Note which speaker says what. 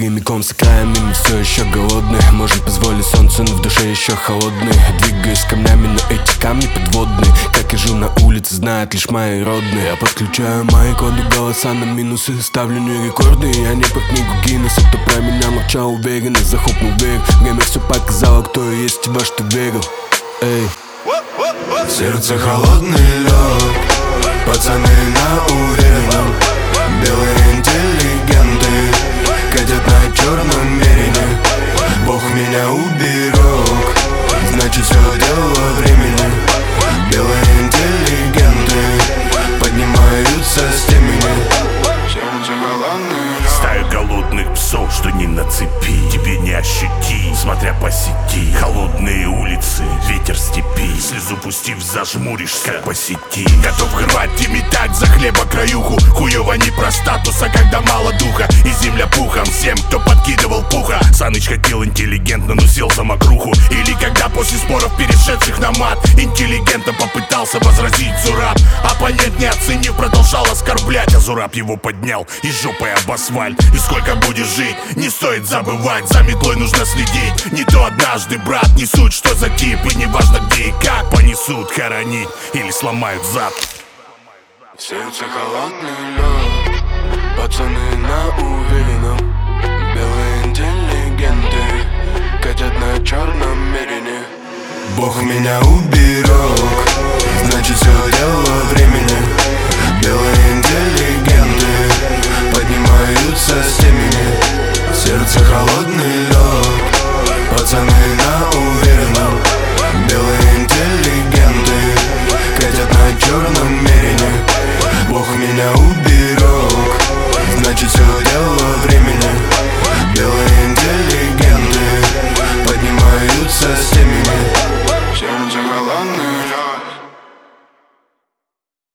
Speaker 1: прямиком с окраины. Мы все еще голодные, можем позволить солнцу, но в душе еще холодные. Двигаюсь камнями, но эти камни подводные. Как езжу на улице, знают лишь мои родные. Я подключаю мои коды, голоса на минусы, ставлю не рекорды. Я не по книгу Гиннесса, кто про меня молчал уверенно, захлопнул дверь. Время все показало, кто я есть и во что верил. Эй.
Speaker 2: В сердце холодный лед, пацаны на уверенном. Белые интеллигенты катят на черном мерине. Бог меня уберег, значит все дело времени. Белые интеллигенты поднимаются с темени. Сердце холодный лед.
Speaker 3: Стаю голодных псов, что не на цепи, тебе не ощутить, смотря по сети. Холодные улицы, ветер степи, слезу пустив, зажмуришься, как по сети. Готов рвать и метать за хлеба краюху. Хуёво не про статус, а когда мало духа. И земля пухом всем, кто подкидывал пуха. Саныч хотел интеллигентно, но сел за мокруху. Или когда после споров, перешедших на мат, интеллигентно попытался возразить Зураб. Оппонент, не оценив, продолжал оскорблять, а Зураб его поднял и жопой об асфальт. И сколько будешь жить, не стоит забывать, за метлой нужно следить. Не то однажды, брат, не суть, что за тип. И не важно где и как, понесут хоронить или сломают зад.
Speaker 2: В сердце холодный лед, пацаны на уверенном. Белые интеллигенты катят на черном мерине. Бог меня уберег, значит все дело времени. Белые интеллигенты поднимаются с темени. В сердце холодный лед.